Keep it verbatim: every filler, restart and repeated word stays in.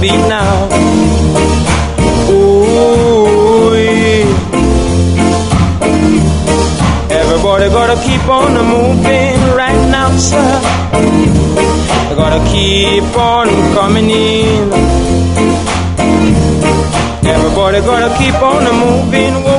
beat now. Ooh, everybody gotta keep on moving right now, sir. They gotta keep on coming in. Everybody gotta keep on moving.